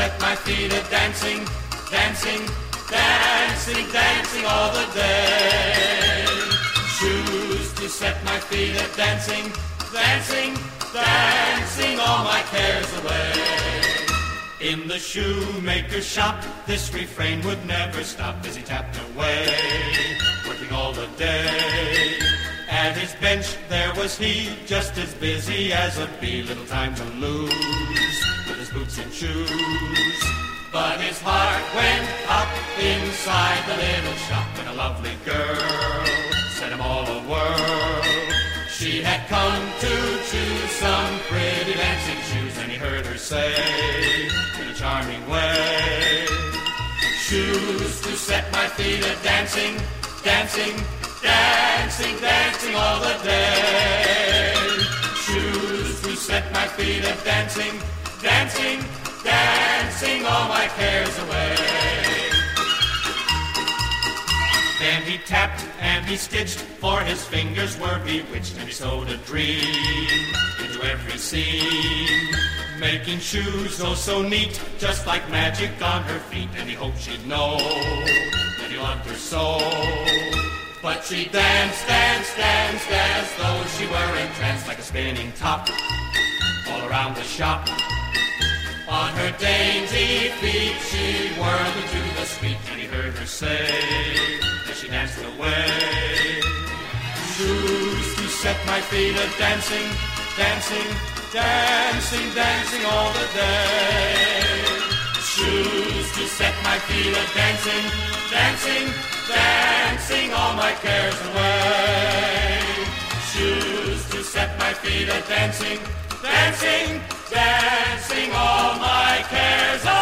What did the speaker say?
set my feet a-dancing, dancing, dancing, dancing all the day. Shoes to set my feet a-dancing, dancing, dancing all my cares away. In the shoemaker's shop, this refrain would never stop as he tapped away, working all the day. At his bench there was he, just as busy as a bee, little time to lose with his boots and shoes. But his heart went up inside the little shop when a lovely girl set him all a-whirl. She had come to choose some pretty dancing shoes, and he heard her say in a charming way, shoes to set my feet a-dancing, dancing, dancing, dancing all the day. Shoes to set my feet a-dancing, dancing, dancing all my cares away. Then he tapped and he stitched, for his fingers were bewitched, and he sewed a dream into every seam, making shoes oh so neat, just like magic on her feet. And he hoped she'd know that he loved her so. But she danced, danced, danced, as though she were entranced, like a spinning top all around the shop. On her dainty feet she whirled into the street, and he heard her say as she danced away, shoes to set my feet a-dancing, dancing, dancing, dancing all the day. Shoes to set my feet a-dancing, dancing, dancing all my cares away. Shoes to set my feet a-dancing, dancing, dancing all my cares away.